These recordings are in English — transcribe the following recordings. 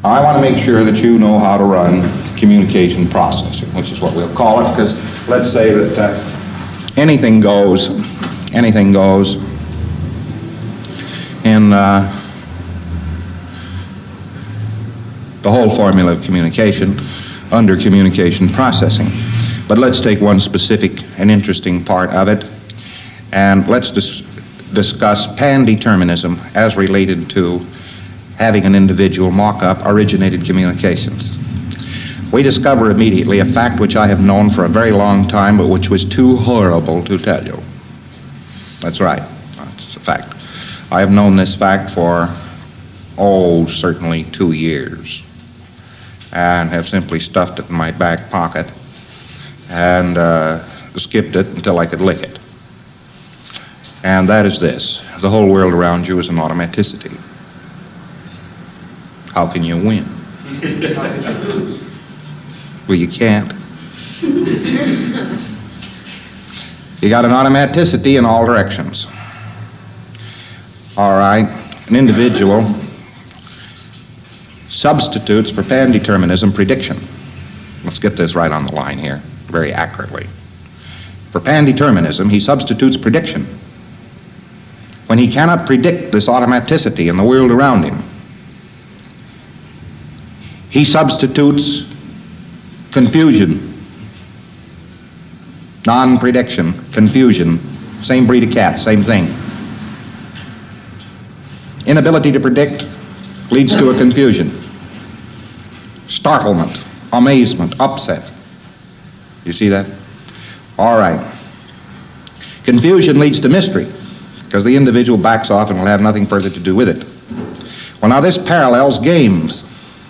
I want to make sure that you know how to run communication processing, which is what we'll call it, because let's say that anything goes in the whole formula of communication under communication processing. But let's take one specific and interesting part of it, and let's discuss pan-determinism as related to having an individual mock up originated communications. We discover immediately a fact which I have known for a very long time, but which was too horrible to tell you. That's right. That's a fact. I have known this fact for, certainly 2 years, and have simply stuffed it in my back pocket and skipped it until I could lick it. And that is this: the whole world around you is an automaticity. How can you win? Well, you can't. You got an automaticity in all directions. All right, an individual substitutes for pan-determinism prediction. Let's get this right on the line here, very accurately. For pan-determinism, he substitutes prediction. When he cannot predict this automaticity in the world around him, he substitutes confusion, non-prediction, confusion, same breed of cat, same thing. Inability to predict leads to a confusion. Startlement, amazement, upset. You see that? All right. Confusion leads to mystery, because the individual backs off and will have nothing further to do with it. Well, now this parallels games.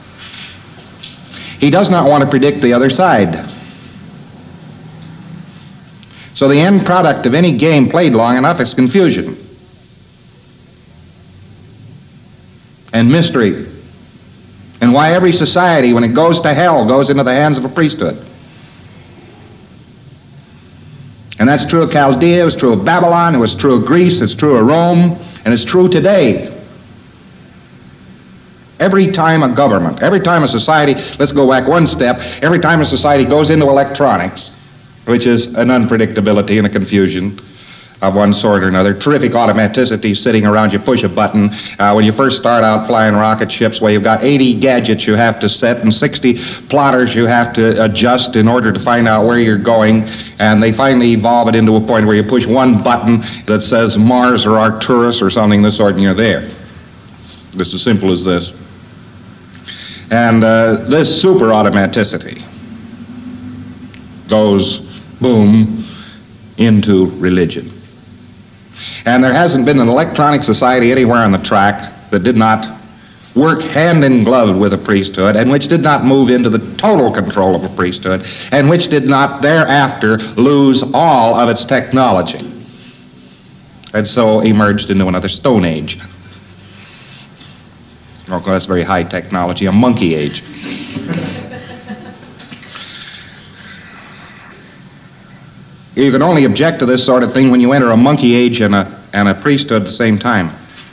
He does not want to predict the other side. So the end product of any game played long enough is confusion and mystery. And why every society, when it goes to hell, goes into the hands of a priesthood. And that's true of Chaldea, it was true of Babylon, it was true of Greece, it's true of Rome, and it's true today. Every time a government, every time a society, let's go back one step, every time a society goes into electronics, which is an unpredictability and a confusion of one sort or another, terrific automaticity sitting around, you push a button. When you first start out flying rocket ships, well, you've got 80 gadgets you have to set and 60 plotters you have to adjust in order to find out where you're going, and they finally evolve it into a point where you push one button that says Mars or Arcturus or something of the sort, and you're there. It's as simple as this. And this super automaticity goes, boom, into religion. And there hasn't been an electronic society anywhere on the track that did not work hand in glove with a priesthood, and which did not move into the total control of a priesthood, and which did not thereafter lose all of its technology, and so emerged into another Stone Age. Oh, that's very high technology, a monkey age. You can only object to this sort of thing when you enter a monkey age and a priesthood at the same time.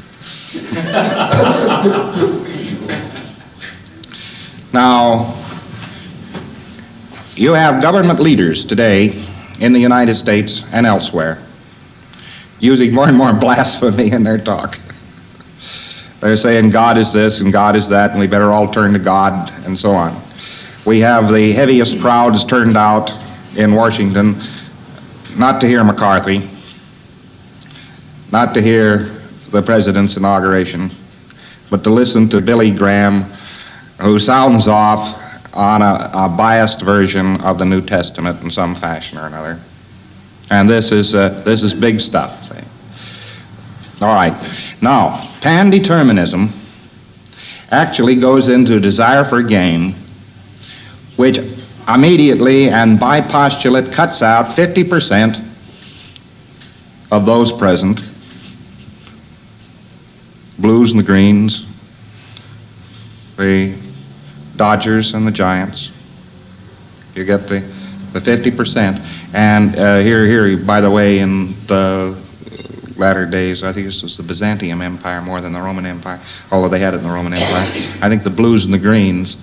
Now, you have government leaders today in the United States and elsewhere using more and more blasphemy in their talk. They're saying God is this and God is that, and we better all turn to God, and so on. We have the heaviest crowds turned out in Washington, not to hear McCarthy, not to hear the president's inauguration, but to listen to Billy Graham, who sounds off on a biased version of the New Testament in some fashion or another. And this is big stuff. See? All right. Now, pan-determinism actually goes into desire for gain, which immediately and by postulate cuts out 50% of those present, Blues and the Greens, the Dodgers and the Giants. You get the 50%. And here, by the way, in the latter days. I think this was the Byzantium Empire more than the Roman Empire, although they had it in the Roman Empire. I think the Blues and the Greens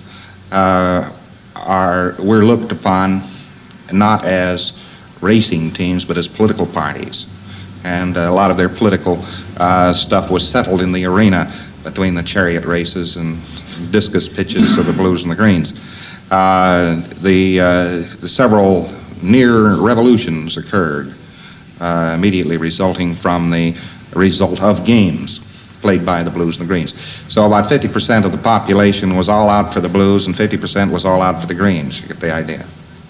were looked upon not as racing teams, but as political parties. And a lot of their political stuff was settled in the arena between the chariot races and discus pitches of the Blues and the Greens. The several near revolutions occurred immediately resulting from the result of games played by the Blues and the Greens. So about 50% of the population was all out for the Blues and 50% was all out for the Greens. You get the idea.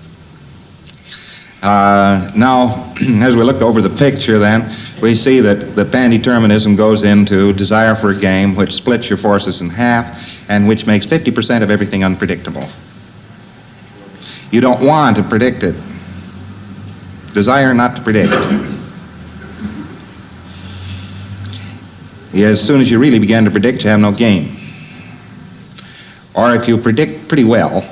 Now, as we look over the picture then, we see that the pandeterminism goes into desire for a game which splits your forces in half and which makes 50% of everything unpredictable. You don't want to predict it. Desire not to predict. As soon as you really begin to predict, you have no game. Or if you predict pretty well,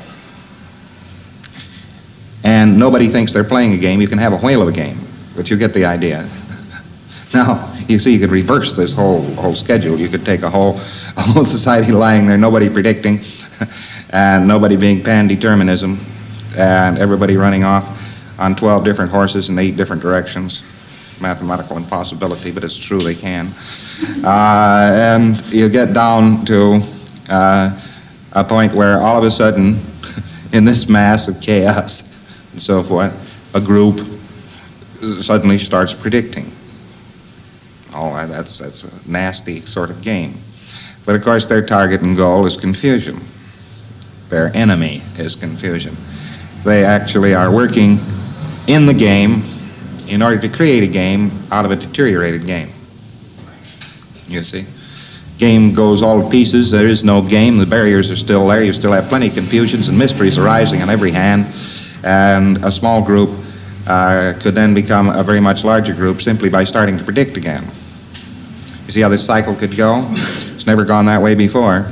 and nobody thinks they're playing a game, you can have a whale of a game. But you get the idea. Now, you see, you could reverse this whole schedule. You could take a whole society lying there, nobody predicting, and nobody being pandeterminism, and everybody running off on 12 different horses in 8 different directions. Mathematical impossibility, but it's true they can. And you get down to a point where all of a sudden, in this mass of chaos and so forth, a group suddenly starts predicting. Oh, that's a nasty sort of game. But of course their target and goal is confusion. Their enemy is confusion. They actually are working in the game in order to create a game out of a deteriorated game. You see? Game goes all to pieces. There is no game. The barriers are still there. You still have plenty of confusions and mysteries arising on every hand. And a small group could then become a very much larger group simply by starting to predict again. You see how this cycle could go? It's never gone that way before.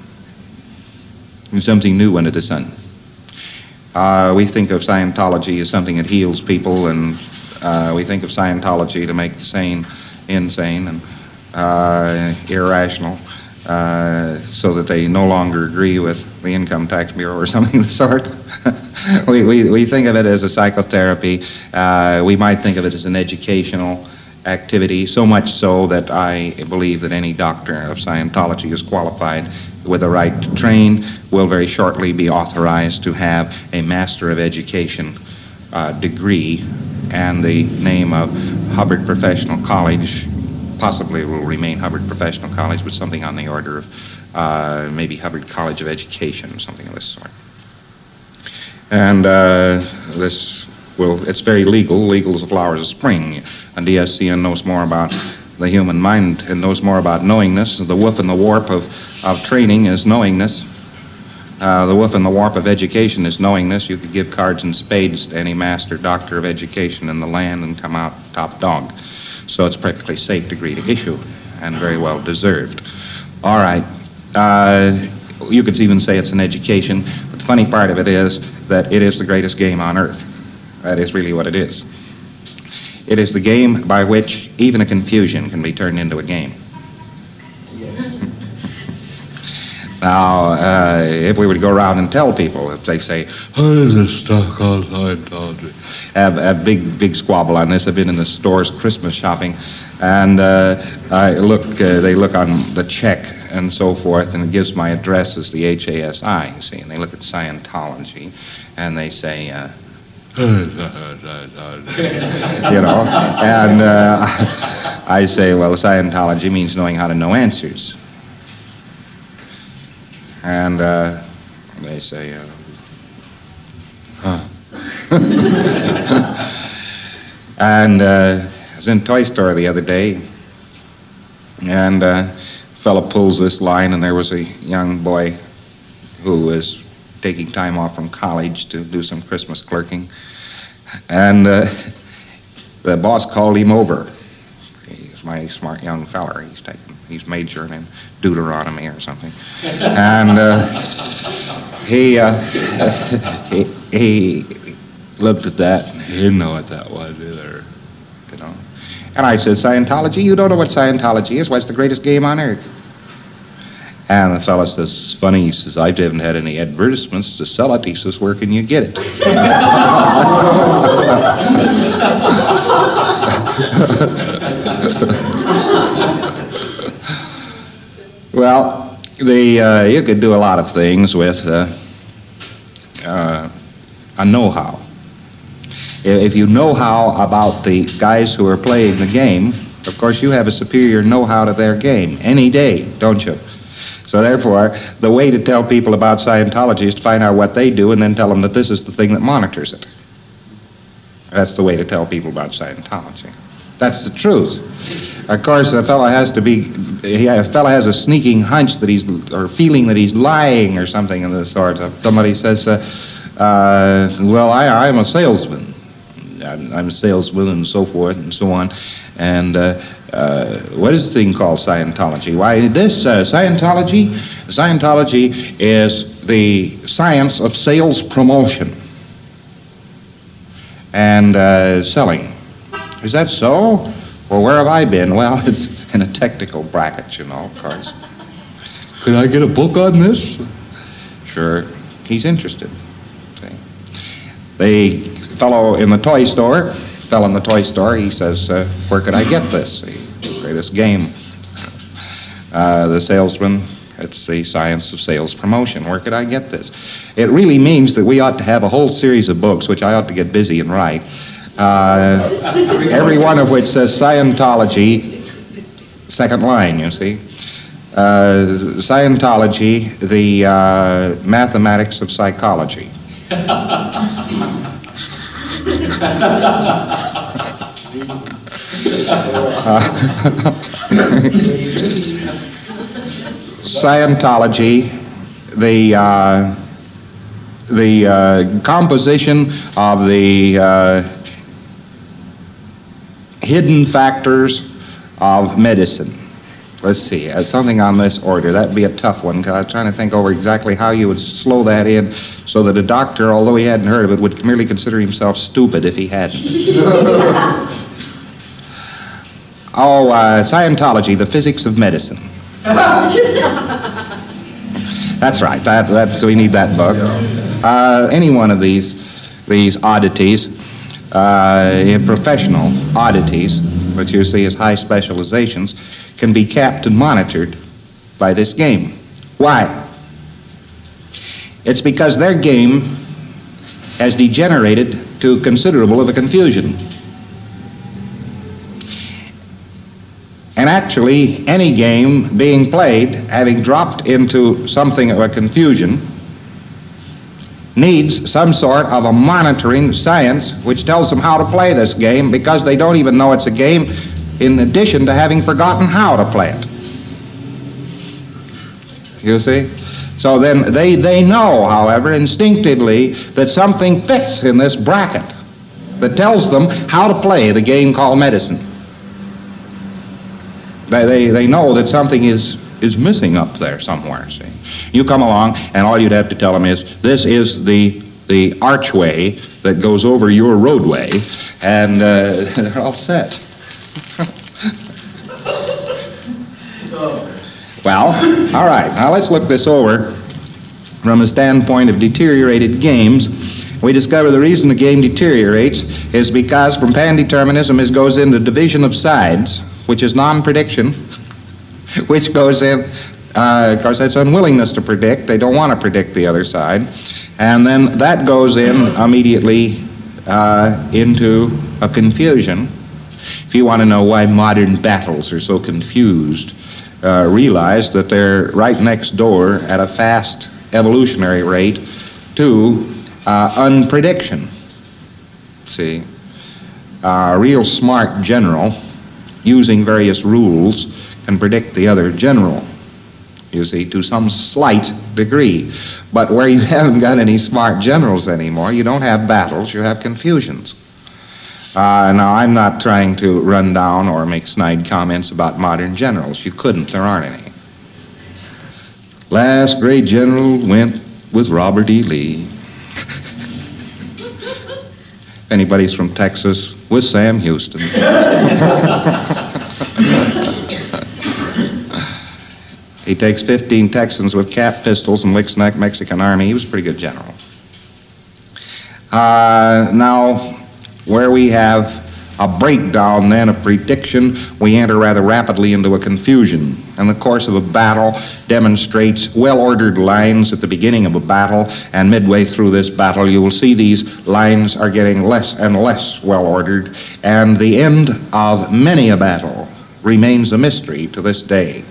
And something new under the sun. We think of Scientology as something that heals people, and we think of Scientology to make the sane insane and irrational, so that they no longer agree with the Income Tax Bureau or something of the sort. we think of it as a psychotherapy. We might think of it as an educational activity, so much so that I believe that any doctor of Scientology is qualified with the right to train, will very shortly be authorized to have a Master of Education degree, and the name of Hubbard Professional College possibly will remain Hubbard Professional College, but something on the order of maybe Hubbard College of Education, something of this sort. And it's very legal as the flowers of spring. And DSCN knows more about the human mind and knows more about knowingness. The woof and the warp of training is knowingness. The woof and the warp of education is knowingness. You could give cards and spades to any master doctor of education in the land and come out top dog. So it's a perfectly safe degree to issue and very well deserved. All right. You could even say it's an education, but the funny part of it is that it is the greatest game on earth. That is really what it is. It is the game by which even a confusion can be turned into a game. Now, if we were to go around and tell people, if they say, "What is this stuff called Scientology?" A big squabble on this. I've been in the stores Christmas shopping, and they look on the check and so forth, and it gives my address as the HASI, you see, and they look at Scientology, and they say, you know, and I say, well, Scientology means knowing how to know answers. And they say, huh. And I was in a toy store the other day, and a fellow pulls this line, and there was a young boy who was taking time off from college to do some Christmas clerking. And the boss called him over. He's a mighty smart young feller. He's majoring in Deuteronomy or something. And he looked at that. He didn't know what that was either, you know. And I said, Scientology? You don't know what Scientology is? Why, it's the greatest game on earth. And the fellow says, it's funny, he says, I haven't had any advertisements to sell it. He says, where can you get it? Well, you could do a lot of things with a know-how. If you know how about the guys who are playing the game, of course you have a superior know-how to their game any day, don't you? So therefore, the way to tell people about Scientology is to find out what they do and then tell them that this is the thing that monitors it. That's the way to tell people about Scientology. That's the truth. Of course, a fellow has a sneaking hunch that or feeling that he's lying or something of the sort. Somebody says, well, I'm a salesman. I'm a salesman and so forth and so on. And what is the thing called Scientology? Why, this Scientology is the science of sales promotion and selling. Is that so? Well, where have I been? Well, it's in a technical bracket, you know, of course. Could I get a book on this? Sure. He's interested. See? The fellow in the toy store, he says, where could I get this? The greatest game. The salesman, it's the science of sales promotion. Where could I get this? It really means that we ought to have a whole series of books, which I ought to get busy and write, every one of which says Scientology, second line, you see. Scientology, the mathematics of psychology. Scientology, the composition of the hidden factors of medicine. Let's see, something on this order. That'd be a tough one, because I was trying to think over exactly how you would slow that in so that a doctor, although he hadn't heard of it, would merely consider himself stupid if he hadn't. Scientology, the physics of medicine. That's right. We need that book. Any one of these oddities, professional oddities, which you see as high specializations, can be capped and monitored by this game. Why? It's because their game has degenerated to considerable of a confusion. And actually, any game being played, having dropped into something of a confusion, needs some sort of a monitoring science which tells them how to play this game, because they don't even know it's a game in addition to having forgotten how to play it. You see? So then they know, however, instinctively that something fits in this bracket that tells them how to play the game called medicine. They know that something is missing up there somewhere, see. You come along, and all you'd have to tell them is, this is the archway that goes over your roadway, and they're all set. Well, all right, now let's look this over from a standpoint of deteriorated games. We discover the reason the game deteriorates is because from pandeterminism it goes into division of sides, which is non-prediction, which goes in, of course, that's unwillingness to predict. They don't want to predict the other side. And then that goes in immediately into a confusion. If you want to know why modern battles are so confused, realize that they're right next door at a fast evolutionary rate to unprediction. See, a real smart general, using various rules, can predict the other general, you see, to some slight degree. But where you haven't got any smart generals anymore, you don't have battles, you have confusions. Now, I'm not trying to run down or make snide comments about modern generals. You couldn't. There aren't any. Last great general went with Robert E. Lee. If anybody's from Texas, with Sam Houston. He takes 15 Texans with cap pistols and licks the Mexican army. He was a pretty good general. Now, where we have a breakdown then of prediction, we enter rather rapidly into a confusion. And the course of a battle demonstrates well-ordered lines at the beginning of a battle, and midway through this battle you will see these lines are getting less and less well-ordered, and the end of many a battle remains a mystery to this day.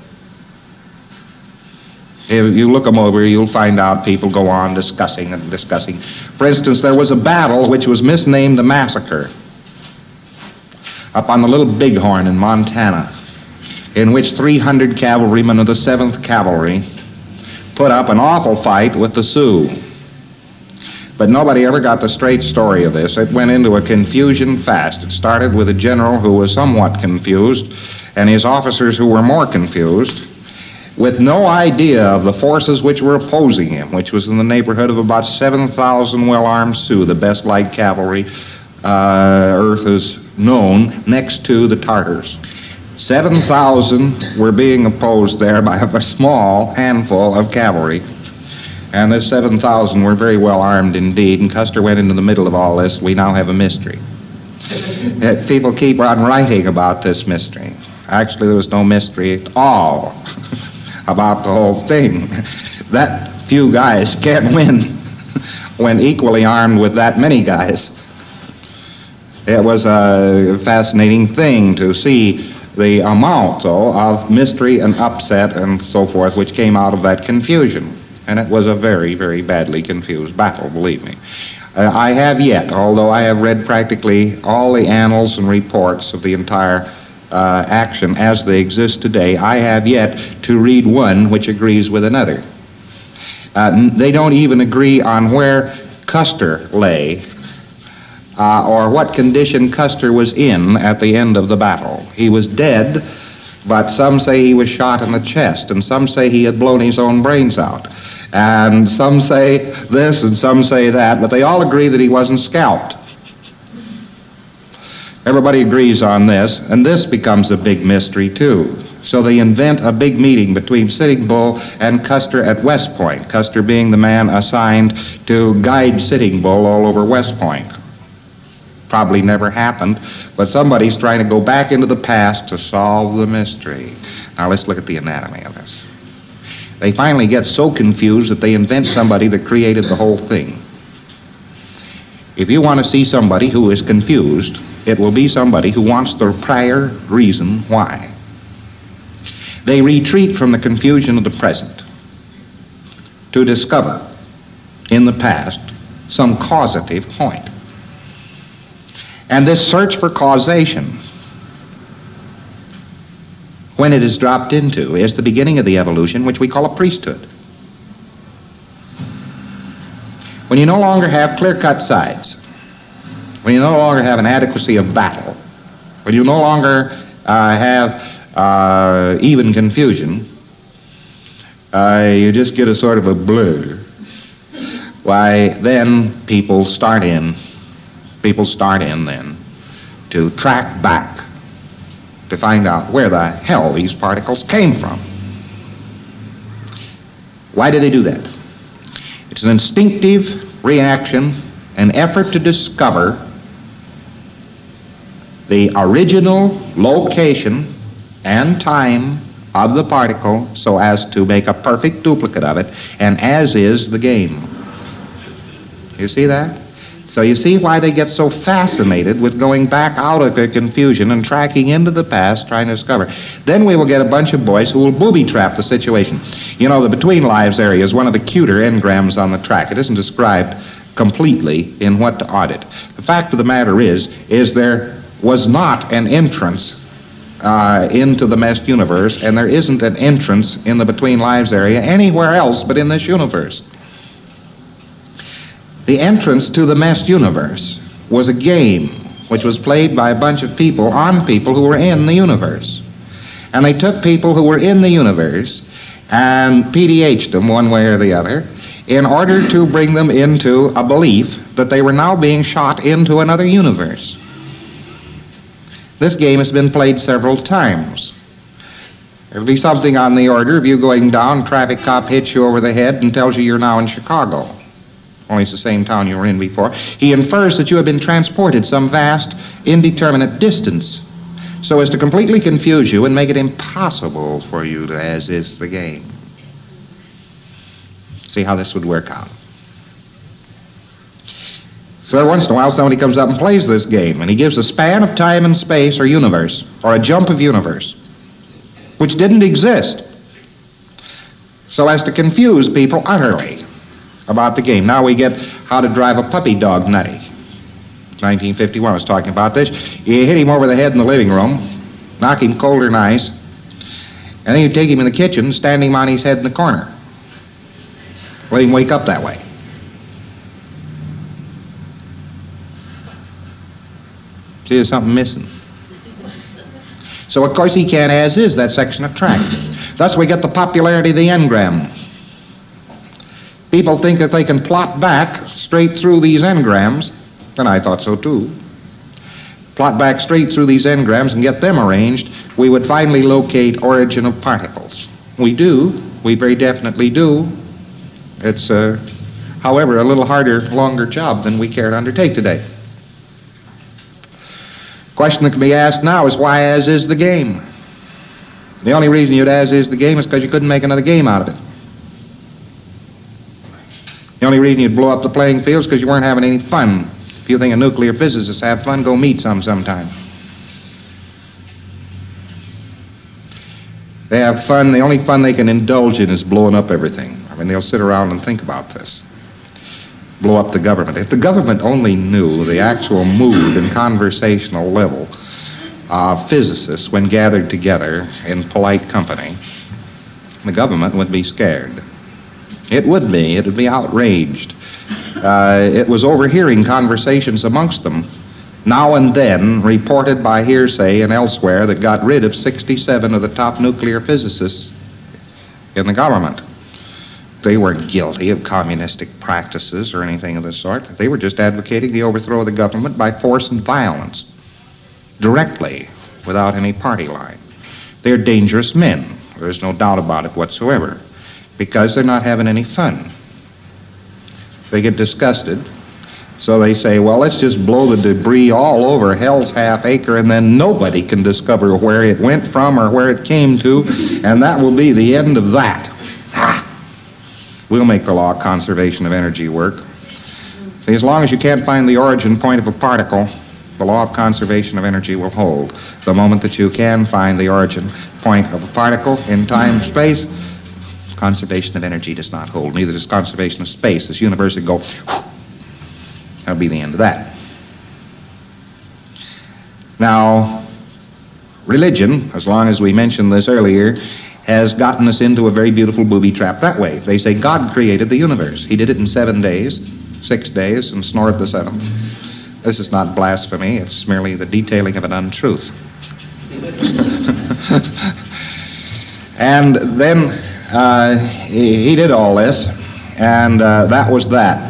If you look them over, you'll find out people go on discussing and discussing. For instance, there was a battle which was misnamed the Massacre up on the Little Bighorn in Montana, in which 300 cavalrymen of the 7th Cavalry put up an awful fight with the Sioux. But nobody ever got the straight story of this. It went into a confusion fast. It started with a general who was somewhat confused, and his officers who were more confused, with no idea of the forces which were opposing him, which was in the neighborhood of about 7,000 well-armed Sioux, the best light cavalry earth has known, next to the Tartars. 7,000 were being opposed there by a small handful of cavalry, and this 7,000 were very well armed indeed, and Custer went into the middle of all this. We now have a mystery. People keep on writing about this mystery. Actually, there was no mystery at all about the whole thing. That few guys can't win when equally armed with that many guys. It was a fascinating thing to see the amount, though, of mystery and upset and so forth which came out of that confusion. And it was a very, very badly confused battle, believe me. I have yet, although I have read practically all the annals and reports of the entire action as they exist today, I have yet to read one which agrees with another. They don't even agree on where Custer lay or what condition Custer was in at the end of the battle. He was dead, but some say he was shot in the chest, and some say he had blown his own brains out, and some say this and some say that, but they all agree that he wasn't scalped. Everybody agrees on this, and this becomes a big mystery, too. So they invent a big meeting between Sitting Bull and Custer at West Point, Custer being the man assigned to guide Sitting Bull all over West Point. Probably never happened, but somebody's trying to go back into the past to solve the mystery. Now let's look at the anatomy of this. They finally get so confused that they invent somebody that created the whole thing. If you want to see somebody who is confused, it will be somebody who wants the prior reason why. They retreat from the confusion of the present to discover in the past some causative point. And this search for causation, when it is dropped into, is the beginning of the evolution which we call a priesthood. When you no longer have clear-cut sides, when you no longer have an adequacy of battle, when you no longer have even confusion, you just get a sort of a blur. Why, then people start in then to track back to find out where the hell these particles came from. Why do they do that? It's an instinctive reaction, an effort to discover the original location and time of the particle so as to make a perfect duplicate of it, and as is the game. You see that? So you see why they get so fascinated with going back out of the confusion and tracking into the past, trying to discover. Then we will get a bunch of boys who will booby-trap the situation. You know, the Between Lives area is one of the cuter engrams on the track. It isn't described completely in what to audit. The fact of the matter is there was not an entrance into the Messed universe, and there isn't an entrance in the Between Lives area anywhere else but in this universe. The entrance to the Messed universe was a game which was played by a bunch of people on people who were in the universe. And they took people who were in the universe and PDH'd them one way or the other in order to bring them into a belief that they were now being shot into another universe. This game has been played several times. There'll be something on the order of you going down, traffic cop hits you over the head and tells you you're now in Chicago. Only it's the same town you were in before. He infers that you have been transported some vast, indeterminate distance so as to completely confuse you and make it impossible for you to as is the game. See how this would work out. So once in a while somebody comes up and plays this game, and he gives a span of time and space or universe, or a jump of universe, which didn't exist, so as to confuse people utterly about the game. Now we get How to Drive a Puppy Dog Nutty. 1951 was talking about this. You hit him over the head in the living room, knock him colder than ice, and then you take him in the kitchen, stand him on his head in the corner. Let him wake up that way. See, there's something missing. So, of course, he can't as is that section of track. Thus, we get the popularity of the engram. People think that they can plot back straight through these engrams, and I thought so too. Plot back straight through these engrams and get them arranged, we would finally locate origin of particles. We do. We very definitely do. It's, however, a little harder, longer job than we care to undertake today. Question that can be asked now is why as is the game? The only reason you'd as is the game is because you couldn't make another game out of it. The only reason you'd blow up the playing field is because you weren't having any fun. If you think a nuclear physicists have fun, go meet some sometime. They have fun. The only fun they can indulge in is blowing up everything. I mean, they'll sit around and think about this. Blow up the government. If the government only knew the actual mood and conversational level of physicists when gathered together in polite company, the government would be scared. It would be. It would be outraged. It was overhearing conversations amongst them, now and then reported by hearsay and elsewhere, that got rid of 67 of the top nuclear physicists in the government. They weren't guilty of communistic practices or anything of the sort. They were just advocating the overthrow of the government by force and violence, directly, without any party line. They're dangerous men. There's no doubt about it whatsoever, because they're not having any fun. They get disgusted, so they say, well, let's just blow the debris all over hell's half acre, and then nobody can discover where it went from or where it came to, and that will be the end of that. We'll make the law of conservation of energy work. See, as long as you can't find the origin point of a particle, the law of conservation of energy will hold. The moment that you can find the origin point of a particle in time and space, conservation of energy does not hold. Neither does conservation of space. This universe would go, that'll be the end of that. Now, religion, as long as we mentioned this earlier, has gotten us into a very beautiful booby trap that way. They say God created the universe. He did it in 7 days, 6 days, and snored the seventh. This is not blasphemy. It's merely the detailing of an untruth. And then he did all this, and that was that.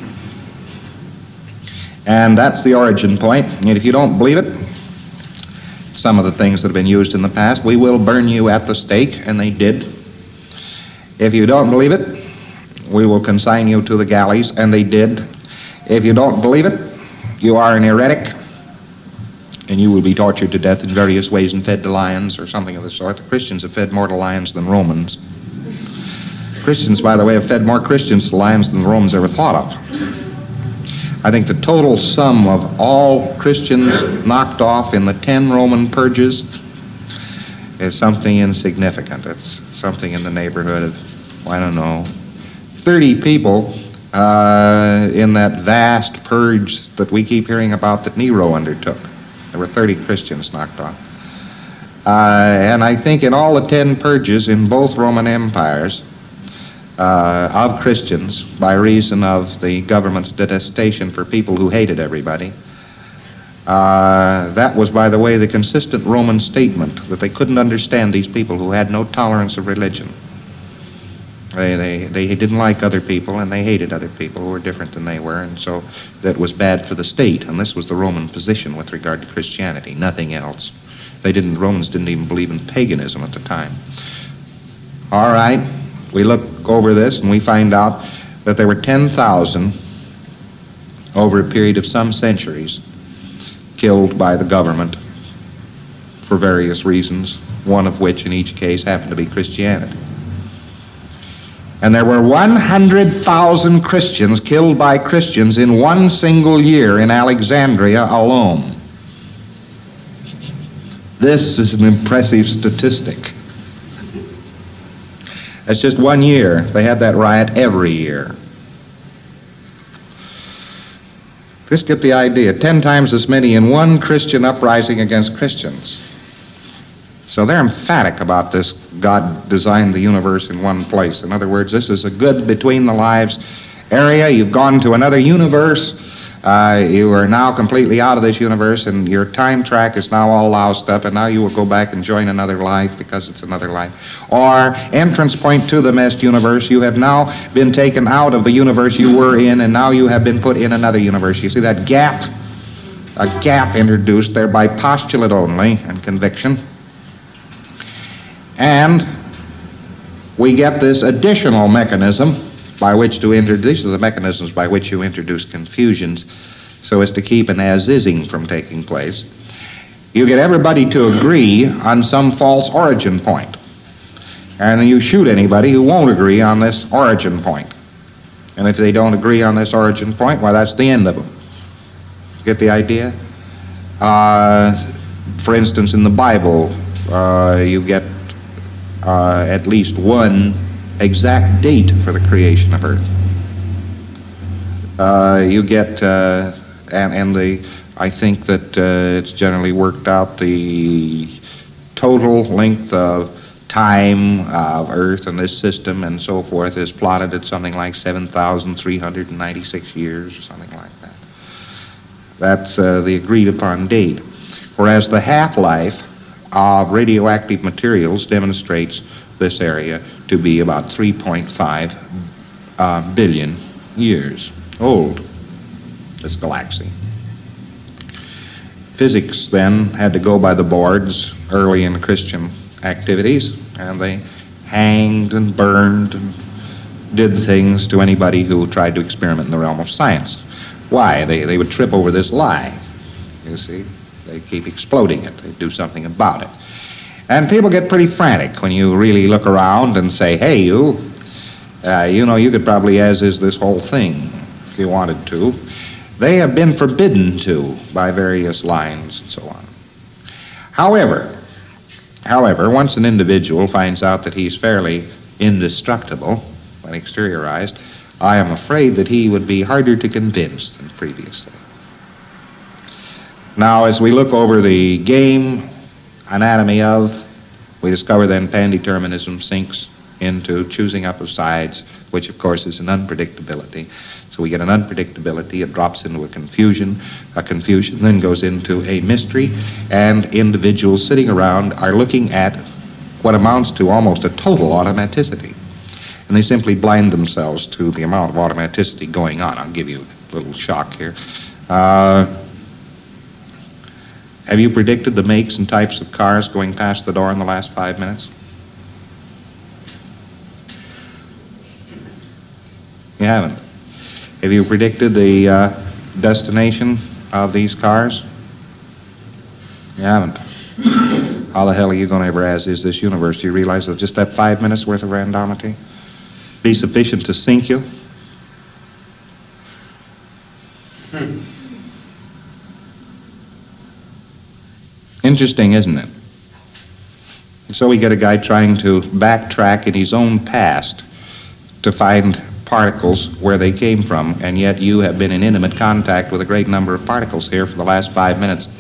And that's the origin point. And if you don't believe it, some of the things that have been used in the past, we will burn you at the stake, and they did. If you don't believe it, we will consign you to the galleys, and they did. If you don't believe it, you are an heretic, and you will be tortured to death in various ways and fed to lions or something of the sort. The Christians have fed more to lions than Romans. Christians, by the way, have fed more Christians to lions than the Romans ever thought of. I think the total sum of all Christians knocked off in the 10 Roman purges is something insignificant. It's something in the neighborhood of, I don't know, 30 people in that vast purge that we keep hearing about that Nero undertook. There were 30 Christians knocked off. And I think in all the 10 purges in both Roman empires, of Christians, by reason of the government's detestation for people who hated everybody. That was, by the way, the consistent Roman statement that they couldn't understand these people who had no tolerance of religion. They didn't like other people, and they hated other people who were different than they were, and so that was bad for the state. And this was the Roman position with regard to Christianity, nothing else. Romans didn't even believe in paganism at the time. All right, we look over this and we find out that there were 10,000 over a period of some centuries killed by the government for various reasons, one of which in each case happened to be Christianity. And there were 100,000 Christians killed by Christians in one single year in Alexandria alone. This is an impressive statistic. That's just 1 year. They had that riot every year. Just get the idea. 10 times as many in one Christian uprising against Christians. So they're emphatic about this. God designed the universe in one place. In other words, this is a good between the lives area. You've gone to another universe. You are now completely out of this universe, and your time track is now all loused up, and now you will go back and join another life because it's another life. Or entrance point to the messed universe. You have now been taken out of the universe you were in, and now you have been put in another universe. You see that gap? A gap introduced there by postulate only and conviction. And we get this additional mechanism by which to introduce, these are the mechanisms by which you introduce confusions so as to keep an as-ising from taking place. You get everybody to agree on some false origin point. And you shoot anybody who won't agree on this origin point. And if they don't agree on this origin point, well, that's the end of them. Get the idea? For instance, in the Bible, you get at least one exact date for the creation of Earth. You get, I think that it's generally worked out the total length of time of Earth and this system and so forth is plotted at something like 7,396 years or something like that. That's the agreed upon date. Whereas the half-life of radioactive materials demonstrates this area to be about 3.5 billion years old, this galaxy. Physics then had to go by the boards early in Christian activities, and they hanged and burned and did things to anybody who tried to experiment in the realm of science. Why? They would trip over this lie, you see. They keep exploding it. They do something about it. And people get pretty frantic when you really look around and say, hey, you know, you could probably as-is this whole thing if you wanted to. They have been forbidden to by various lines and so on. However, once an individual finds out that he's fairly indestructible when exteriorized, I am afraid that he would be harder to convince than previously. Now, as we look over the game anatomy of, we discover then pandeterminism sinks into choosing up of sides, which of course is an unpredictability. So we get an unpredictability, it drops into a confusion then goes into a mystery, and individuals sitting around are looking at what amounts to almost a total automaticity. And they simply blind themselves to the amount of automaticity going on. I'll give you a little shock here. Have you predicted the makes and types of cars going past the door in the last 5 minutes? You haven't. Have you predicted the destination of these cars? You haven't. How the hell are you going to ever as-is this universe? Do you realize that just that 5 minutes worth of randomity be sufficient to sink you? Interesting, isn't it? So we get a guy trying to backtrack in his own past to find particles where they came from, and yet you have been in intimate contact with a great number of particles here for the last 5 minutes.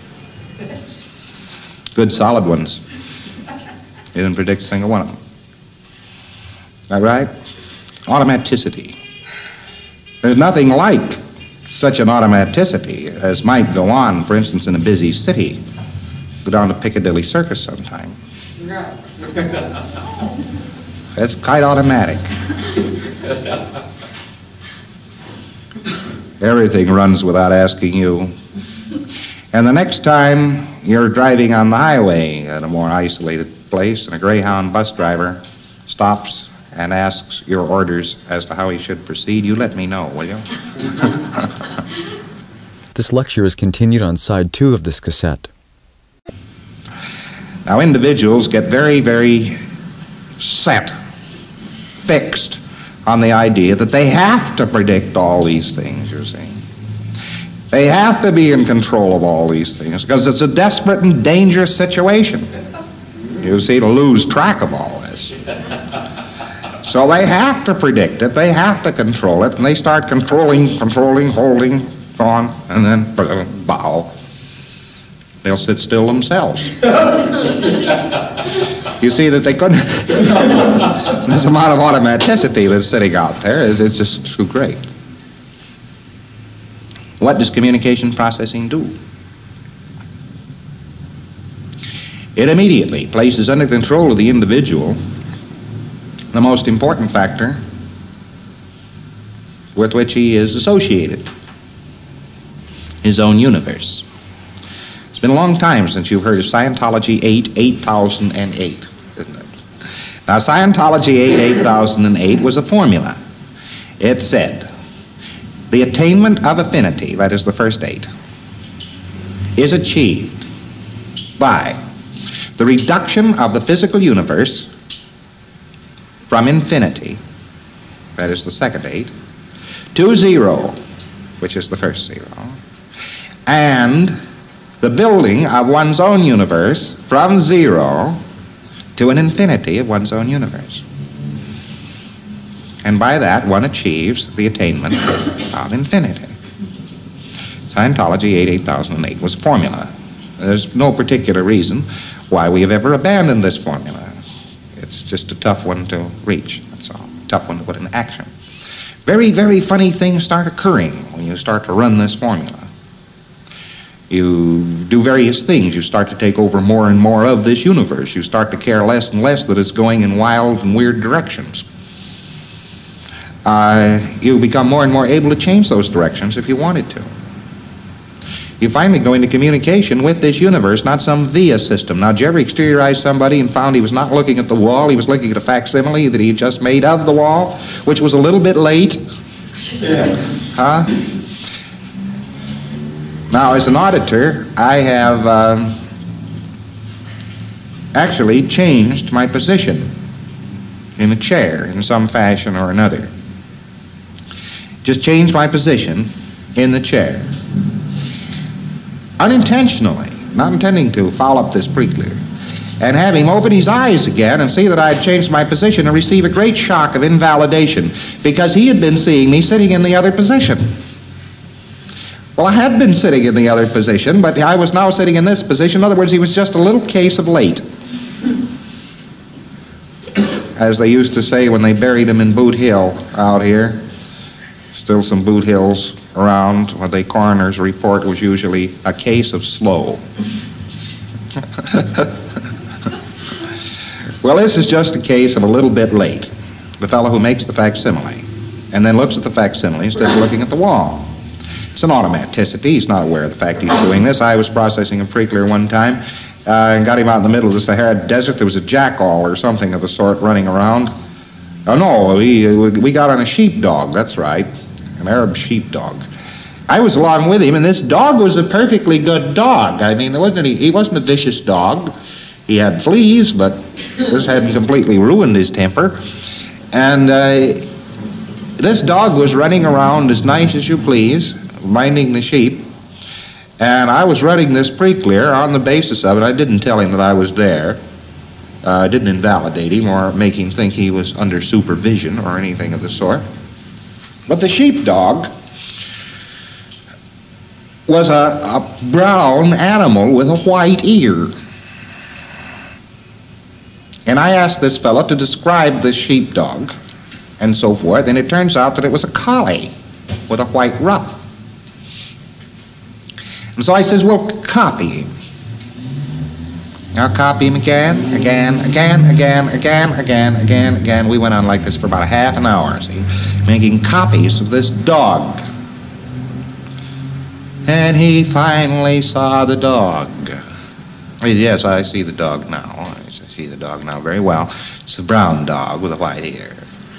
Good solid ones. You didn't predict a single one of them. Is that right? Automaticity. There's nothing like such an automaticity as might go on, for instance, in a busy city. Go down to Piccadilly Circus sometime. It's quite automatic. Everything runs without asking you. And the next time you're driving on the highway at a more isolated place and a Greyhound bus driver stops and asks your orders as to how he should proceed, you let me know, will you? This lecture is continued on side 2 of this cassette. Now, individuals get very, very fixed on the idea that they have to predict all these things, you see. They have to be in control of all these things because it's a desperate and dangerous situation, you see, to lose track of all this. So they have to predict it, they have to control it, and they start controlling, holding on, and then bow. They'll sit still themselves. You see that they couldn't. This amount of automaticity that's sitting out there it's just too great. What does communication processing do? It immediately places under control of the individual the most important factor with which he is associated, his own universe. It's been a long time since you've heard of Scientology 8008, isn't it? Now, Scientology 8008 was a formula. It said, the attainment of affinity, that is the first 8, is achieved by the reduction of the physical universe from infinity, that is the second 8, to 0, which is the first 0, and the building of one's own universe from 0 to an infinity of one's own universe. And by that, one achieves the attainment of infinity. Scientology 8008 was a formula. There's no particular reason why we have ever abandoned this formula. It's just a tough one to reach, that's all. A tough one to put into action. Very, very funny things start occurring when you start to run this formula. You do various things. You start to take over more and more of this universe. You start to care less and less that it's going in wild and weird directions. You become more and more able to change those directions if you wanted to. You finally go into communication with this universe, not some via system. Now, did you ever exteriorize somebody and found he was not looking at the wall, he was looking at a facsimile that he had just made of the wall, which was a little bit late? Huh? Now, as an auditor, I have actually changed my position in a chair in some fashion or another. Just changed my position in the chair. Unintentionally, not intending to foul up this Prickler, and have him open his eyes again and see that I had changed my position and receive a great shock of invalidation because he had been seeing me sitting in the other position. Well, I had been sitting in the other position, but I was now sitting in this position. In other words, he was just a little case of late. As they used to say when they buried him in Boot Hill out here. Still some Boot Hills around. What the coroner's report was usually a case of slow. Well, this is just a case of a little bit late. The fellow who makes the facsimile and then looks at the facsimile instead of looking at the wall. It's an automaticity. He's not aware of the fact he's doing this. I was processing a Prickler one time and got him out in the middle of the Sahara Desert. There was a jackal or something of the sort running around. Oh, no, we got on a sheepdog, that's right, an Arab sheepdog. I was along with him, and this dog was a perfectly good dog. I mean, he wasn't a vicious dog. He had fleas, but this hadn't completely ruined his temper. And this dog was running around as nice as you please, minding the sheep, and I was running this Prickler on the basis of it. I didn't tell him that I was there. I didn't invalidate him or make him think he was under supervision or anything of the sort. But the sheepdog was a brown animal with a white ear. And I asked this fellow to describe this sheepdog and so forth, and it turns out that it was a collie with a white ruff. And so I says, well, copy him. I'll copy him again. We went on like this for about a half an hour, see, making copies of this dog. And he finally saw the dog. Yes, I see the dog now. I see the dog now very well. It's a brown dog with a white ear.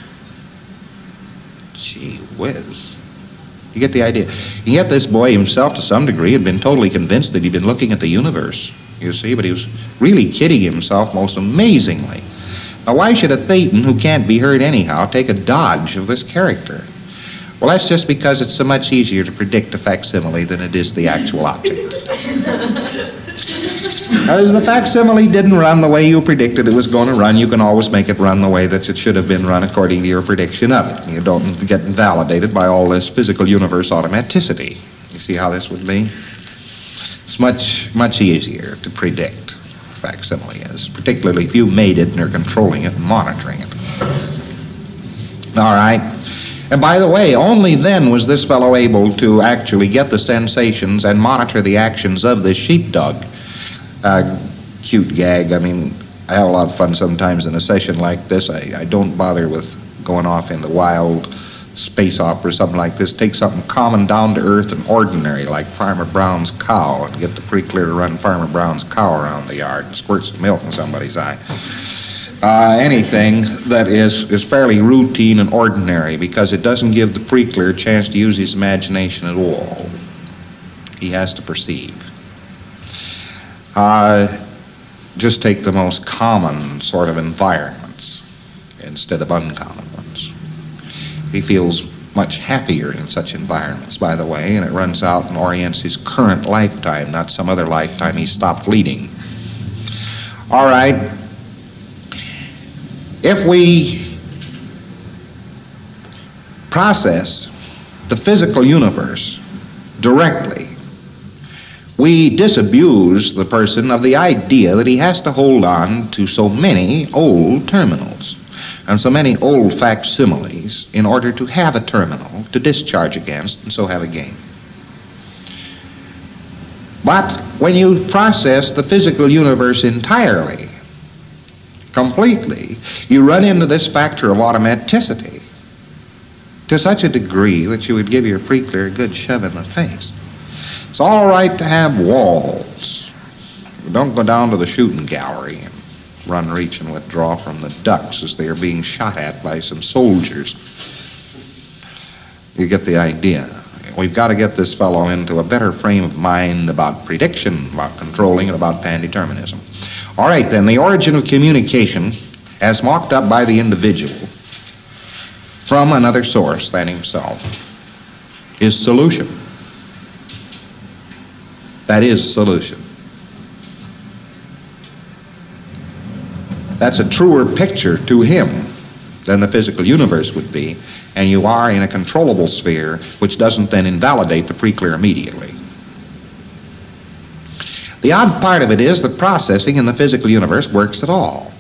Gee whiz. You get the idea. And yet this boy himself, to some degree, had been totally convinced that he'd been looking at the universe, you see, but he was really kidding himself most amazingly. Now, why should a Thetan who can't be heard anyhow take a dodge of this character? Well, that's just because it's so much easier to predict a facsimile than it is the actual object. As the facsimile didn't run the way you predicted it was going to run, you can always make it run the way that it should have been run according to your prediction of it. You don't get invalidated by all this physical universe automaticity. You see how this would be? It's much, much easier to predict facsimile is, particularly if you made it and are controlling it and monitoring it. All right. And by the way, only then was this fellow able to actually get the sensations and monitor the actions of this sheepdog. Cute gag. I mean, I have a lot of fun sometimes in a session like this. I don't bother with going off into wild space opera or something like this. Take something common, down to earth, and ordinary, like Farmer Brown's cow, and get the pre-clear to run Farmer Brown's cow around the yard and squirt some milk in somebody's eye. Anything that is fairly routine and ordinary, because it doesn't give the pre-clear a chance to use his imagination at all. He has to perceive. Just take the most common sort of environments instead of uncommon ones. He feels much happier in such environments, by the way, and it runs out and orients his current lifetime, not some other lifetime he stopped leading. All right. If we process the physical universe directly, we disabuse the person of the idea that he has to hold on to so many old terminals and so many old facsimiles in order to have a terminal to discharge against and so have a gain. But when you process the physical universe entirely, completely, you run into this factor of automaticity to such a degree that you would give your pre-clear a good shove in the face. It's all right to have walls. Don't go down to the shooting gallery and run, reach, and withdraw from the ducks as they are being shot at by some soldiers. You get the idea. We've got to get this fellow into a better frame of mind about prediction, about controlling, and about pandeterminism. All right, then, the origin of communication, as mocked up by the individual from another source than himself, is solution. That is solution. That's a truer picture to him than the physical universe would be, and you are in a controllable sphere which doesn't then invalidate the pre-clear immediately. The odd part of it is that processing in the physical universe works at all.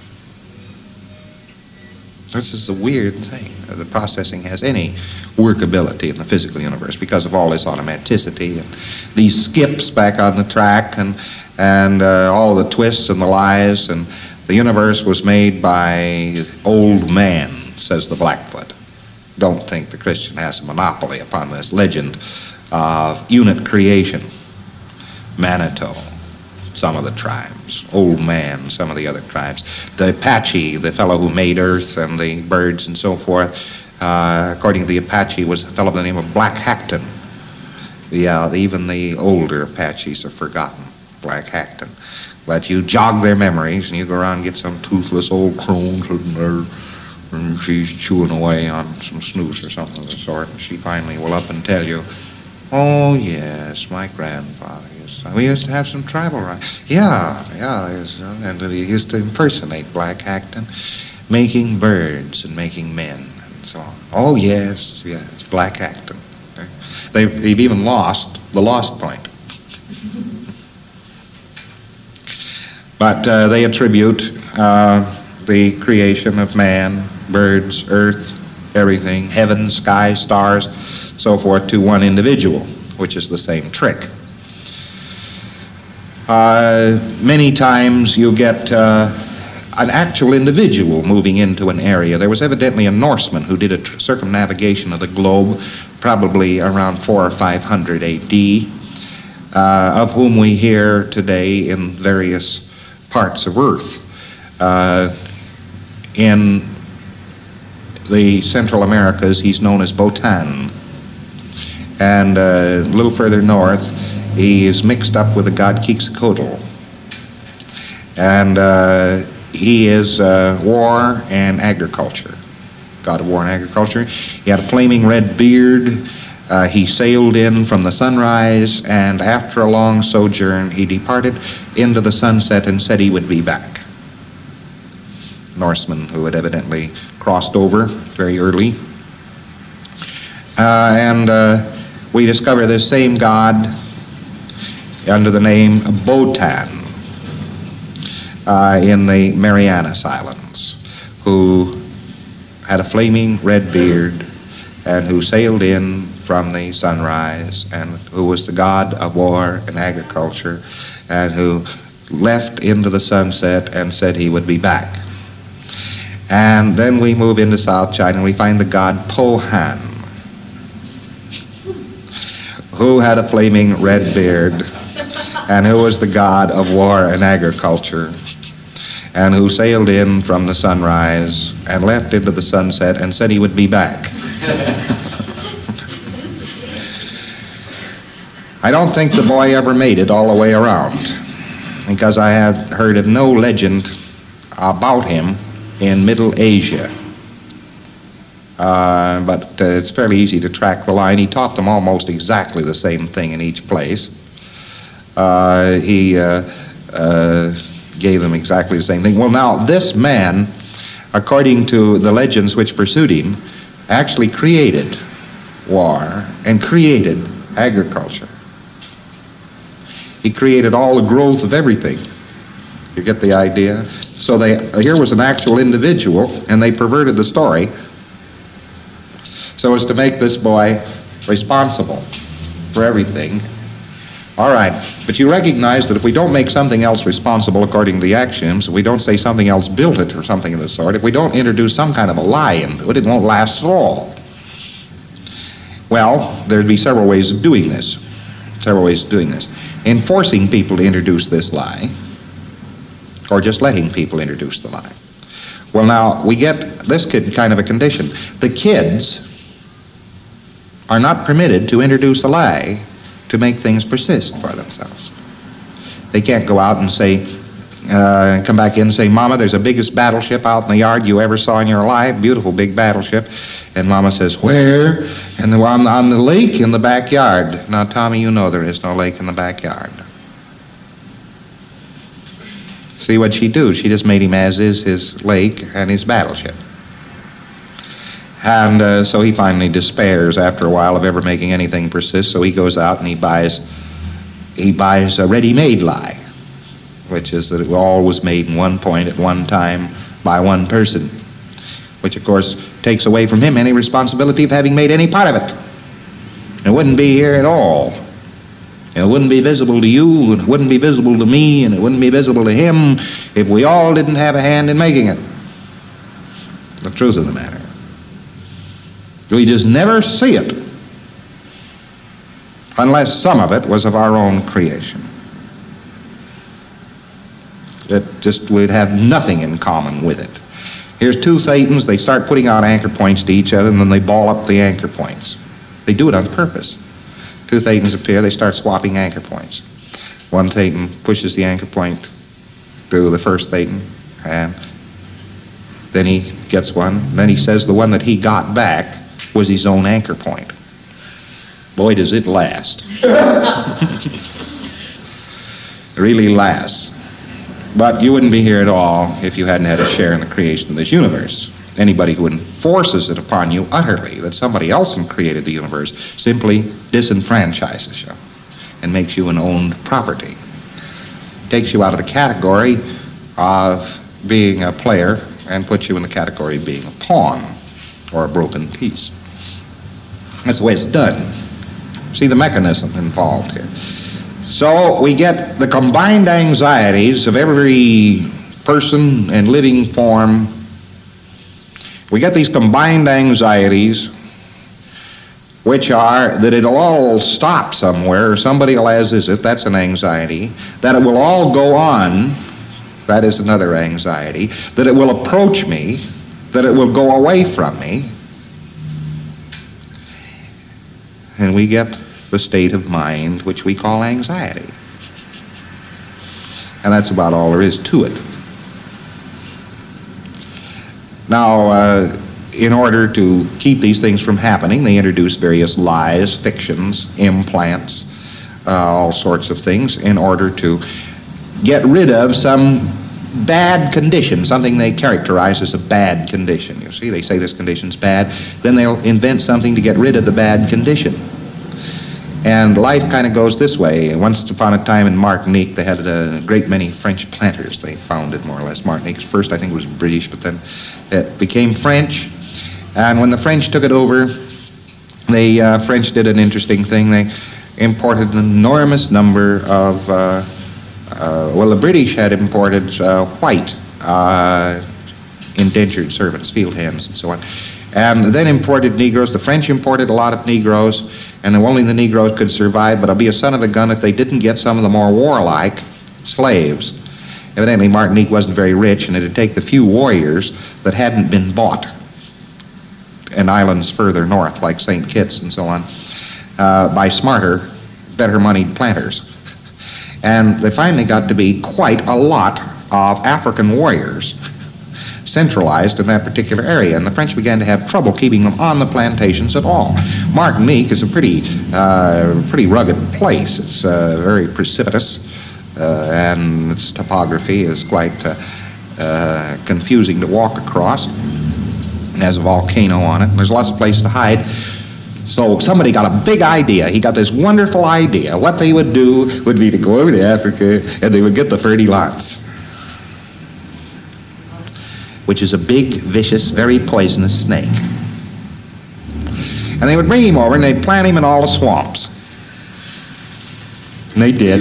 This is a weird thing. The processing has any workability in the physical universe because of all this automaticity and these skips back on the track and all the twists and the lies. And the universe was made by old man, says the Blackfoot. Don't think the Christian has a monopoly upon this legend of unit creation. Manitou, some of the tribes. Old Man, some of the other tribes. The Apache, the fellow who made Earth and the birds and so forth, according to the Apache, was a fellow by the name of Black Hackton. Even the older Apaches are forgotten, Black Hackton. But you jog their memories and you go around and get some toothless old crone sitting there and she's chewing away on some snooze or something of the sort, and she finally will up and tell you, oh, yes, my grandfather. We used to have some tribal rights. Yeah, and he used to impersonate Black Hackton, making birds and making men and so on. Oh, yes, Black Hackton. They've even lost the lost point. But they attribute the creation of man, birds, earth, everything, heaven, sky, stars, so forth, to one individual, which is the same trick. Many times you get an actual individual moving into an area. There was evidently a Norseman who did a circumnavigation of the globe, probably around 400 or 500 A.D., of whom we hear today in various parts of Earth. In the Central Americas, he's known as Botan. And a little further north, he is mixed up with the god Quetzalcoatl. And he is war and agriculture, god of war and agriculture. He had a flaming red beard. He sailed in from the sunrise, and after a long sojourn, he departed into the sunset and said he would be back. Norseman who had evidently crossed over very early. And we discover this same god under the name Botan in the Marianas Islands, who had a flaming red beard and who sailed in from the sunrise, and who was the god of war and agriculture, and who left into the sunset and said he would be back. And then we move into South China and we find the god Po Han, who had a flaming red beard and who was the god of war and agriculture, and who sailed in from the sunrise and left into the sunset and said he would be back. I don't think the boy ever made it all the way around, because I had heard of no legend about him in Middle Asia. But it's fairly easy to track the line. He taught them almost exactly the same thing in each place. He gave them exactly the same thing. Well, now, this man, according to the legends which pursued him, actually created war and created agriculture. He created all the growth of everything. You get the idea? So here was an actual individual, and they perverted the story so as to make this boy responsible for everything. All right, but you recognize that if we don't make something else responsible according to the axioms, if we don't say something else built it or something of the sort, if we don't introduce some kind of a lie into it, it won't last at all. Well, there'd be several ways of doing this. Enforcing people to introduce this lie, or just letting people introduce the lie. Well, now, we get this kind of a condition. The kids are not permitted to introduce a lie to make things persist for themselves. They can't go out and say, come back in and say, Mama, there's the biggest battleship out in the yard you ever saw in your life, beautiful big battleship. And Mama says, where? And on the lake in the backyard. Now, Tommy, you know there is no lake in the backyard. See what she do? She just made him as is his lake and his battleship. And so he finally despairs after a while of ever making anything persist, so he goes out and he buys a ready-made lie, which is that it all was made in one point at one time by one person, which of course takes away from him any responsibility of having made any part of it. It wouldn't be here at all. It wouldn't be visible to you, and it wouldn't be visible to me, and it wouldn't be visible to him if we all didn't have a hand in making it. The truth of the matter. We just never see it unless some of it was of our own creation. We'd have nothing in common with it. Here's two Thetans, they start putting out anchor points to each other, and then they ball up the anchor points. They do it on purpose. Two Thetans appear, they start swapping anchor points. One Thetan pushes the anchor point to the first Thetan, and then he gets one. Then he says the one that he got back was his own anchor point. Boy, does it last. It really lasts. But you wouldn't be here at all if you hadn't had a share in the creation of this universe. Anybody who enforces it upon you utterly that somebody else created the universe simply disenfranchises you and makes you an owned property. Takes you out of the category of being a player and puts you in the category of being a pawn or a broken piece. That's the way it's done. See the mechanism involved here. So we get the combined anxieties of every person and living form. We get these combined anxieties, which are that it'll all stop somewhere, or somebody will as is it, that's an anxiety. That it will all go on, that is another anxiety. That it will approach me, that it will go away from me. And we get the state of mind which we call anxiety. And that's about all there is to it. Now, in order to keep these things from happening, they introduce various lies, fictions, implants, all sorts of things in order to get rid of some bad condition, something they characterize as a bad condition. You see, they say this condition's bad, then they'll invent something to get rid of the bad condition. And life kind of goes this way. Once upon a time in Martinique, they had a great many French planters. They founded, more or less, Martinique. First, I think it was British, but then it became French. And when the French took it over, the French did an interesting thing. They imported an enormous number of, the British had imported white indentured servants, field hands, and so on. And then imported Negroes. The French imported a lot of Negroes, and only the Negroes could survive, but it'll be a son of a gun if they didn't get some of the more warlike slaves. Evidently, Martinique wasn't very rich, and it'd take the few warriors that hadn't been bought in islands further north, like St. Kitts and so on, by smarter, better-moneyed planters. And they finally got to be quite a lot of African warriors centralized in that particular area, and the French began to have trouble keeping them on the plantations at all. Martinique is a pretty rugged place. It's very precipitous, and its topography is quite confusing to walk across. It has a volcano on it, and there's lots of places to hide. So somebody got a big idea. He got this wonderful idea. What they would do would be to go over to Africa, and they would get the fer-de-lance, which is a big, vicious, very poisonous snake. And they would bring him over, and they'd plant him in all the swamps. And they did.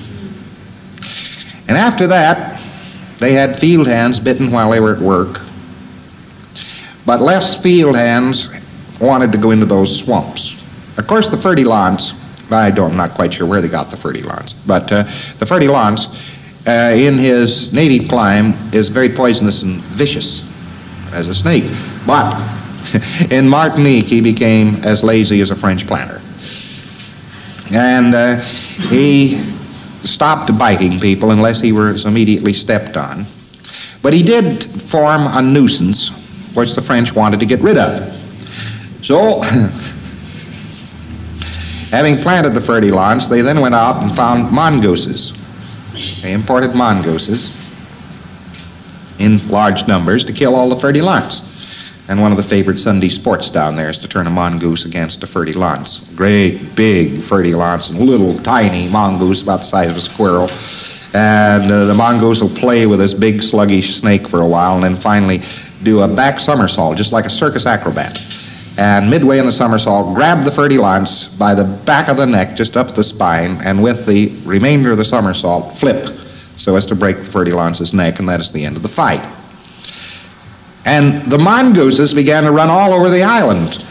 And after that, they had field hands bitten while they were at work. But less field hands wanted to go into those swamps. Of course, the fer-de-lance, I'm not quite sure where they got the fer-de-lance, but the fer-de-lance, in his native clime, is very poisonous and vicious as a snake. But in Martinique, he became as lazy as a French planter. And he stopped biting people unless he was immediately stepped on. But he did form a nuisance which the French wanted to get rid of. So, having planted the fer-de-lance, they then went out and found mongooses. They imported mongooses in large numbers to kill all the fer-de-lance. And one of the favorite Sunday sports down there is to turn a mongoose against a fer-de-lance. Great big fer-de-lance and little tiny mongoose about the size of a squirrel. And the mongoose will play with this big sluggish snake for a while and then finally do a back somersault, just like a circus acrobat. And midway in the somersault, grab the fer-de-lance by the back of the neck, just up the spine, and with the remainder of the somersault, flip so as to break the fer-de-lance's neck, and that is the end of the fight. And the mongooses began to run all over the island.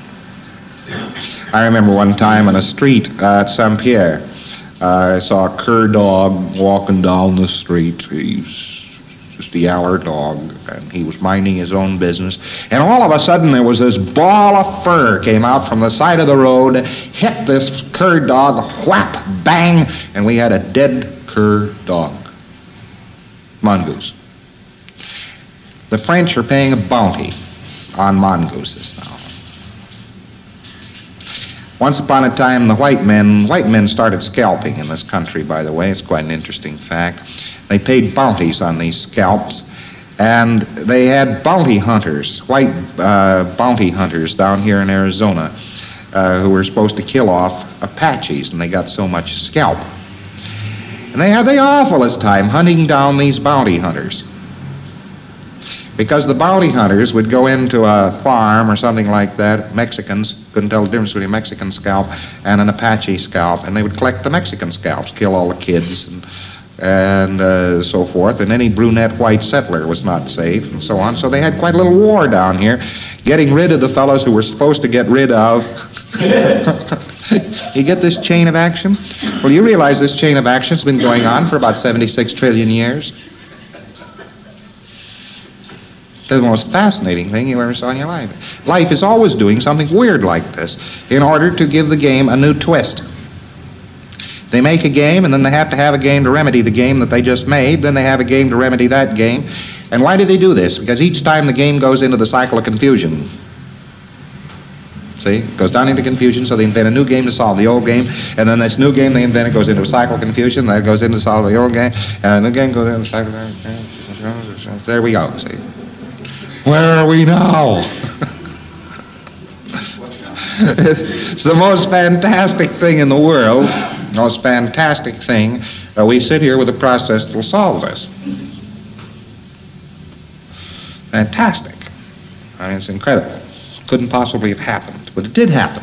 I remember one time in a street at Saint-Pierre, I saw a cur dog walking down the street. He's just a yaller dog, and he was minding his own business. And all of a sudden, there was this ball of fur came out from the side of the road, hit this cur dog, whap, bang, and we had a dead cur dog. Mongoose. The French are paying a bounty on mongooses now. Once upon a time, white men started scalping in this country, by the way. It's quite an interesting fact. They paid bounties on these scalps, and they had bounty hunters, white bounty hunters down here in Arizona, who were supposed to kill off Apaches, and they got so much scalp. And they had the awfulest time hunting down these bounty hunters. Because the bounty hunters would go into a farm or something like that. Mexicans couldn't tell the difference between a Mexican scalp and an Apache scalp, and they would collect the Mexican scalps, kill all the kids and so forth, and any brunette white settler was not safe, and so on. So they had quite a little war down here, getting rid of the fellows who were supposed to get rid of. You get this chain of action? Well, you realize this chain of action has been going on for about 76 trillion years. The most fascinating thing you ever saw in your life. Life is always doing something weird like this in order to give the game a new twist. They make a game, and then they have to have a game to remedy the game that they just made. Then they have a game to remedy that game. And why do they do this? Because each time the game goes into the cycle of confusion. See? It goes down into confusion, so they invent a new game to solve the old game. And then this new game they invented goes into a cycle of confusion. That goes into solve the old game. And the game goes into the cycle of confusion. There we go, see? Where are we now? It's the most fantastic thing in the world. Most fantastic thing. We sit here with a process that will solve this. Fantastic. I mean, it's incredible. Couldn't possibly have happened, but it did happen.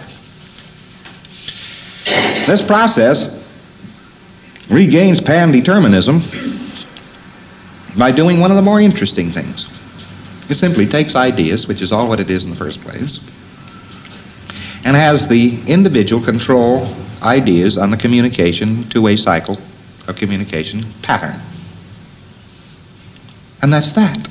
This process regains pan-determinism by doing one of the more interesting things. It simply takes ideas, which is all what it is in the first place, and has the individual control ideas on the communication, two-way cycle of communication pattern. And that's that.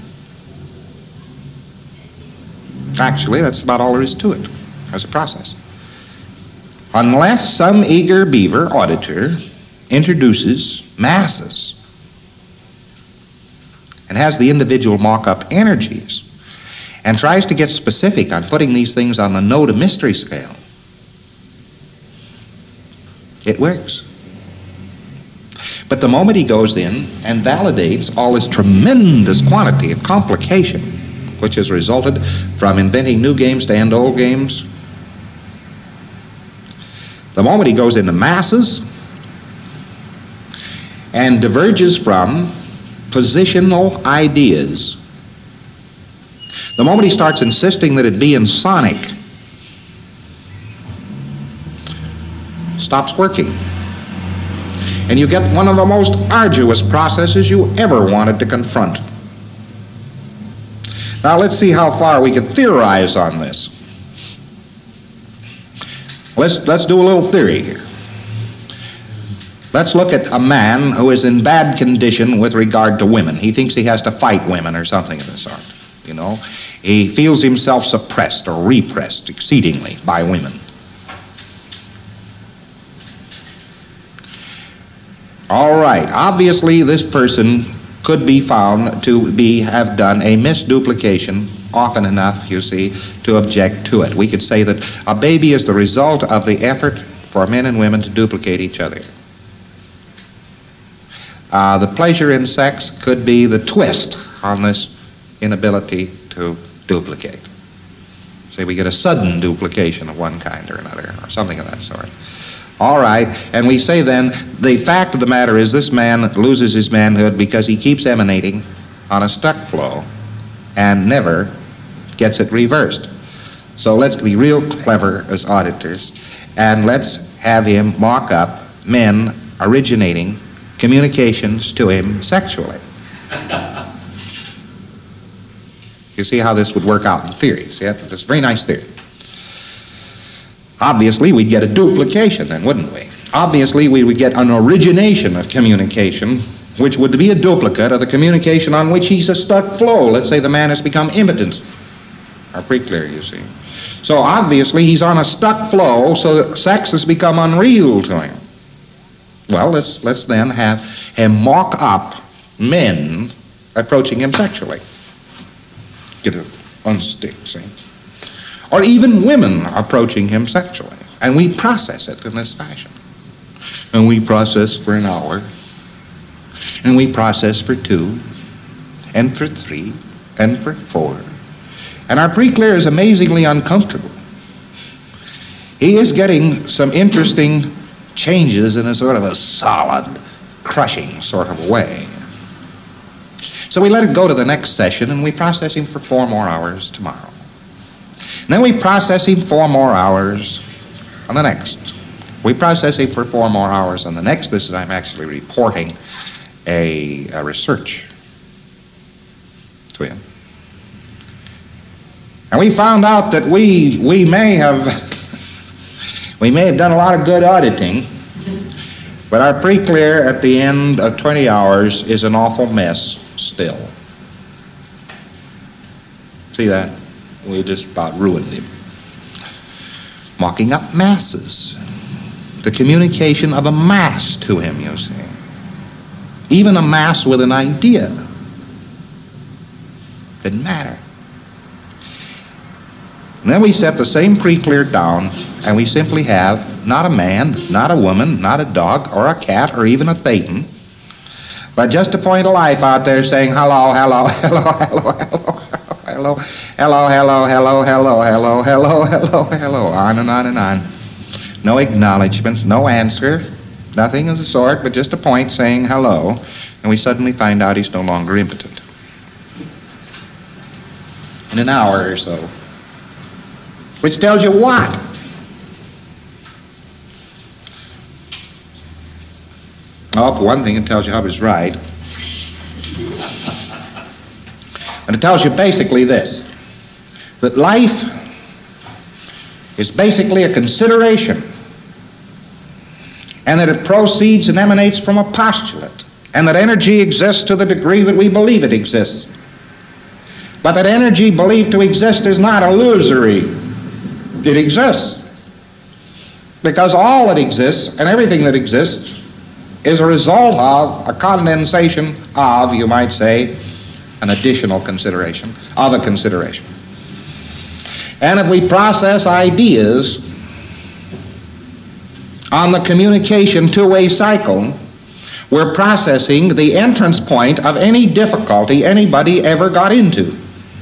Actually, that's about all there is to it as a process. Unless some eager beaver auditor introduces masses and has the individual mock up energies and tries to get specific on putting these things on the no to mystery scale, it works. But the moment he goes in and validates all this tremendous quantity of complication which has resulted from inventing new games to end old games, the moment he goes into masses and diverges from positional ideas, the moment he starts insisting that it be in sonic, stops working. And you get one of the most arduous processes you ever wanted to confront. Now let's see how far we can theorize on this. Let's do a little theory here. Let's look at a man who is in bad condition with regard to women. He thinks he has to fight women or something of the sort. You know, he feels himself suppressed or repressed exceedingly by women. All right, obviously this person could be found to have done a misduplication often enough, you see, to object to it. We could say that a baby is the result of the effort for men and women to duplicate each other. The pleasure in sex could be the twist on this inability to duplicate. Say we get a sudden duplication of one kind or another, or something of that sort. All right, and we say then, the fact of the matter is this man loses his manhood because he keeps emanating on a stuck flow and never gets it reversed. So let's be real clever as auditors, and let's have him mock up men originating communications to him sexually. You see how this would work out in theory. See, that's a very nice theory. Obviously, we'd get a duplication then, wouldn't we? Obviously, we would get an origination of communication, which would be a duplicate of the communication on which he's a stuck flow. Let's say the man has become impotent. Are pretty clear, you see. So obviously, he's on a stuck flow, so that sex has become unreal to him. Well, let's then have him mock up men approaching him sexually. Get it unstick, see? Or even women approaching him sexually. And we process it in this fashion. And we process for an hour. And we process for 2. And for 3. And for 4. And our pre-clear is amazingly uncomfortable. He is getting some interesting changes in a sort of a solid, crushing sort of way. So we let it go to the next session, and we process him for 4 more hours tomorrow. And then we process him 4 more hours on the next. We process him for 4 more hours on the next. This is, I'm actually reporting a research to him. And we found out that we may have done a lot of good auditing, but our pre-clear at the end of 20 hours is an awful mess still. See that? We just about ruined him. Mocking up masses. The communication of a mass to him, you see. Even a mass with an idea. Didn't matter. And then we set the same pre-clear down, and we simply have not a man, not a woman, not a dog, or a cat, or even a thetan, but just a point of life out there saying hello, hello, hello, hello, hello, hello, hello, hello, hello, hello, hello, hello, hello, hello, on and on and on. No acknowledgments, no answer, nothing of the sort, but just a point saying hello, and we suddenly find out he's no longer impotent. In an hour or so. Which tells you what? Oh, for one thing, it tells you I was right. And it tells you basically this, that life is basically a consideration, and that it proceeds and emanates from a postulate, and that energy exists to the degree that we believe it exists. But that energy believed to exist is not illusory. It exists. Because all that exists and everything that exists is a result of a condensation of, you might say, an additional consideration of a consideration. And if we process ideas on the communication two-way cycle, we're processing the entrance point of any difficulty anybody ever got into.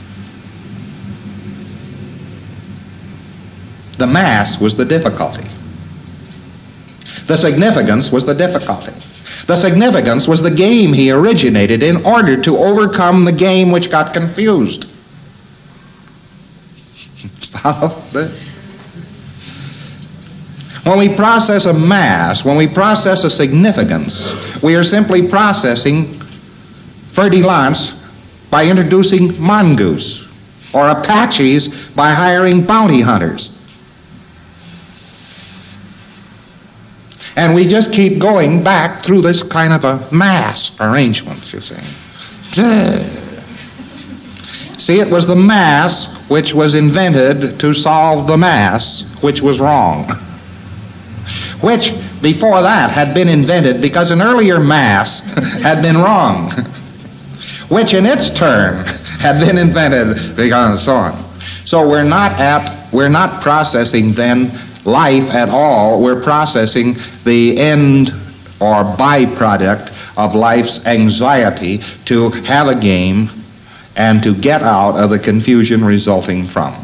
The mass was the difficulty. The significance was the difficulty. The significance was the game he originated in order to overcome the game which got confused. Follow this? When we process a mass, when we process a significance, we are simply processing fer-de-lance by introducing mongoose, or Apaches by hiring bounty hunters. And we just keep going back through this kind of a mass arrangement, you see. See, it was the mass which was invented to solve the mass which was wrong. Which, before that, had been invented because an earlier mass had been wrong. Which, in its turn, had been invented, and so on. So we're not processing then life at all. We're processing the end or byproduct of life's anxiety to have a game and to get out of the confusion resulting from.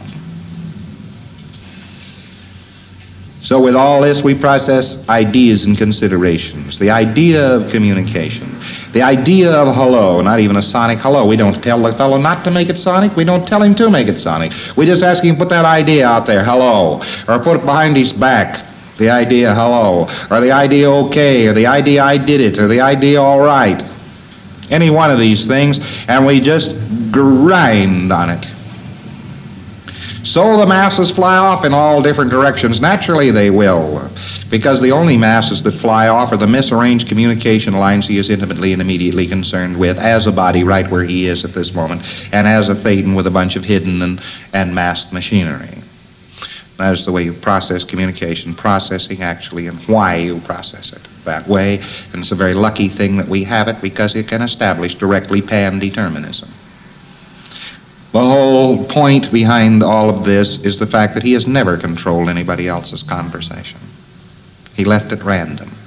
So with all this, we process ideas and considerations. The idea of communication. The idea of hello, not even a sonic hello. We don't tell the fellow not to make it sonic. We don't tell him to make it sonic. We just ask him, put that idea out there, hello. Or put it behind his back, the idea hello. Or the idea okay. Or the idea I did it. Or the idea all right. Any one of these things. And we just grind on it. So the masses fly off in all different directions. Naturally they will, because the only masses that fly off are the misarranged communication lines he is intimately and immediately concerned with as a body right where he is at this moment, and as a thetan with a bunch of hidden and masked machinery. That's the way you process communication, processing actually, and why you process it that way. And it's a very lucky thing that we have it, because it can establish directly pan-determinism. The whole point behind all of this is the fact that he has never controlled anybody else's conversation. He left it random.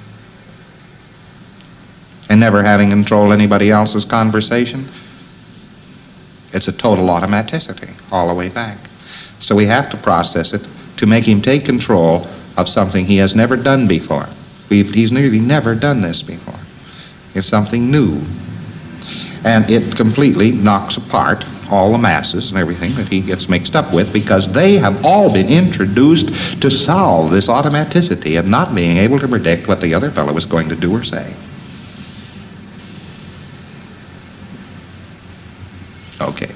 And never having controlled anybody else's conversation, it's a total automaticity all the way back. So we have to process it to make him take control of something he has never done before. He's nearly never done this before. It's something new. And it completely knocks apart all the masses and everything that he gets mixed up with, because they have all been introduced to solve this automaticity of not being able to predict what the other fellow is going to do or say. Okay.